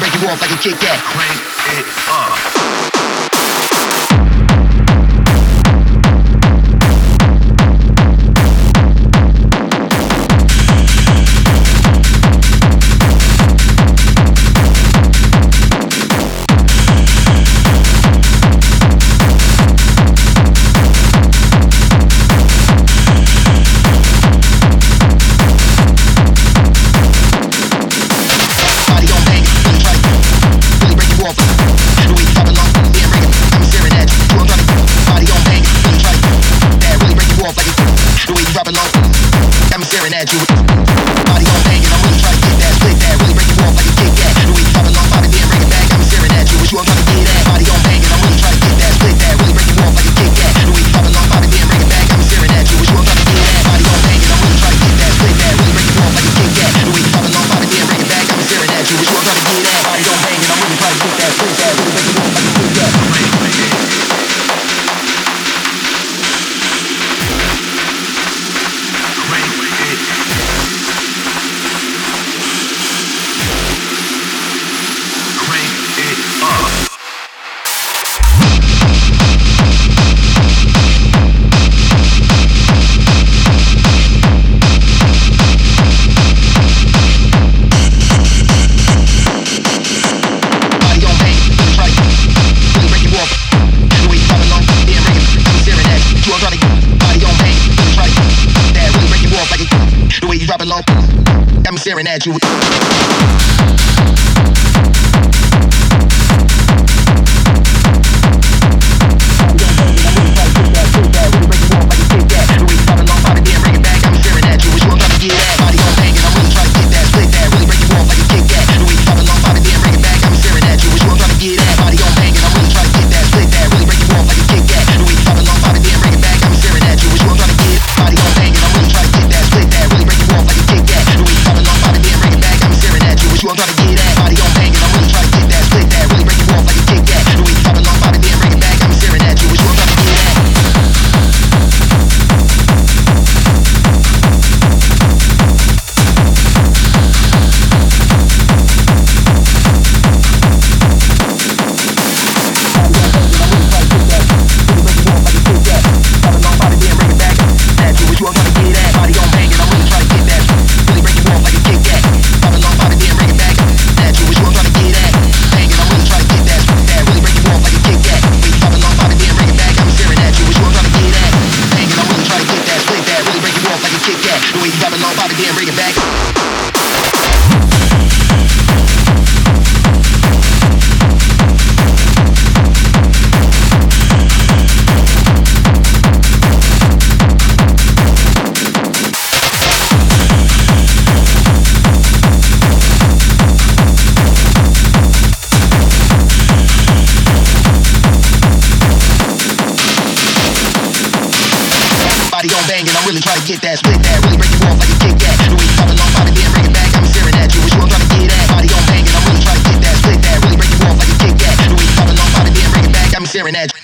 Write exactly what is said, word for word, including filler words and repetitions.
break you off like a Kit Kat. Crank it up. I'm staring at you. Body on banging, I'm really trying to get that, split that, really break you off like a Kit Kat. The way you drop it low, body being bring it back. I'm staring at you. What you all trying to get at? Body on banging, I'm really trying to get that, split that, really break you off like a Kit Kat. The way you drop it low, body being bring it back. I'm staring at you. What you all trying to get at? Body on banging, I'm really trying to get that, split that, really break you off like a Kit Kat. The way you drop it low, body being bring it back. I'm staring at you. What you all trying to get at? Body on banging, I'm really trying to get that, split that, really break you off like a Kit Kat. Drop it low, got me staring at you. The way you drop it low, body being bring it back. Body on banging, I'm really trying to get that, split that, really break you off like a Kit Kat. The way you drop it low, body being bring it back. I'm staring at you. What you all trying to get at? Body on banging, I'm really trying to get that, split that, really break you off like a Kit Kat. The way you drop it low, body being bring it back. I'm staring at you.